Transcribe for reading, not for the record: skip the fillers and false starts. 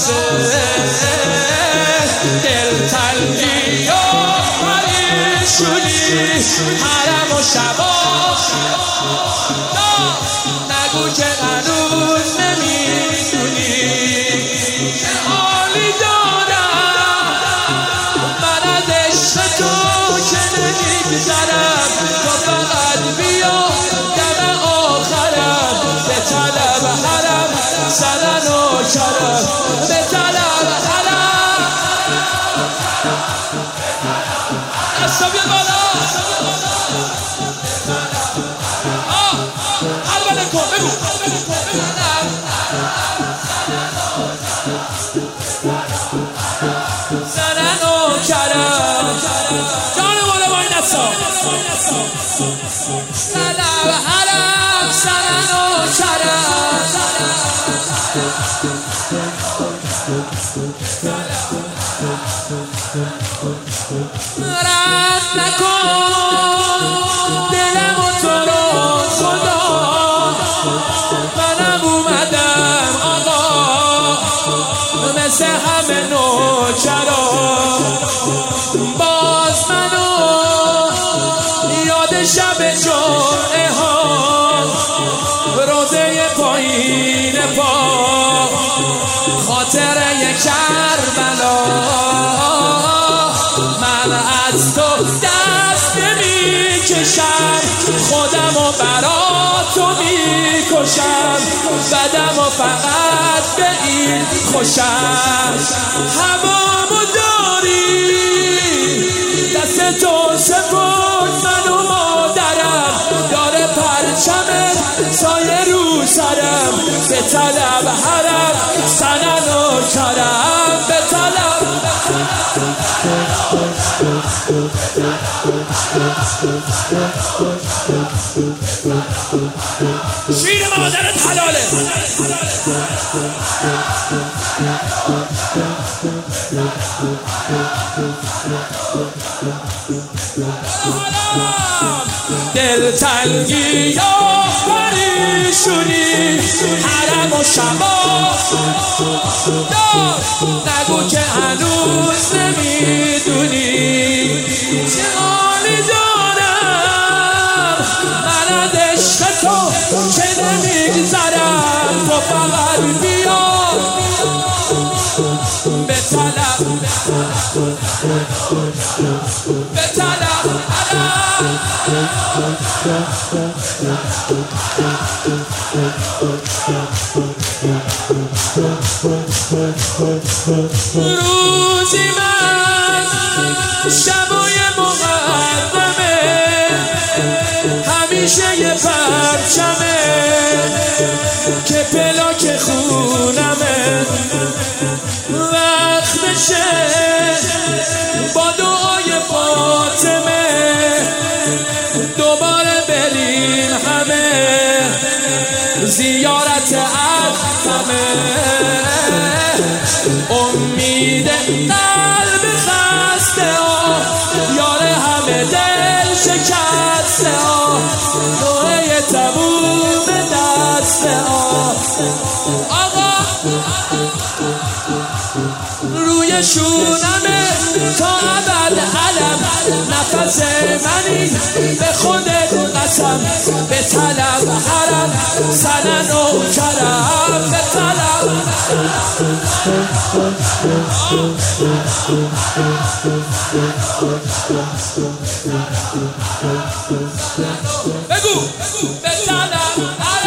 واسه دلتنگی و پریشونی حرم و شبا نگو که هنوز نمیدونی چه حالی دارم من از عشق تو که نمیگذرم تو فقط بیا دم آخرم به طلب حرم سنن و کرم به طلب حرم دستا بیا بالا حلوله کن بگو سنن و کرم جان بالا با این دستا طلب حرم سنن و کرم رد نکن دلم و تو رو خدا منم اومدم آقا مثل همه نوکرا باز منو یاد شب جمعه ها روزه پایین پا خاطره کربلا من از تو دست نمیکشم خودم و برا تو میکشم بدم و فقط به این خوشم هوامو داری دست تو سپرد من و مادرم داره پرچمت سایه رو سرم به طلب حرم سنن و کرم به طلب شیر مادرت حلاله دلتنگی یا پریشونی حرم و شبا نگو که هنوز نمیدونی چه حالی دارم من از عشق تو که نمیگذرم تو فقط بیا به طلب به طلب روزی من شبای مقدمه همیشه یه پرچمه که پلاک خونمه وقت بشه با دعای فاطمه دوباره بریم همه زیارت عقبه امید قلب خسته ها یار همه دل شکسته ها نوعه تموم دسته ها آقا روی شونمه تا ابد علم نفس منی به خودت قسم به طلب حرم سنن و کرم به طلب بگو به طلب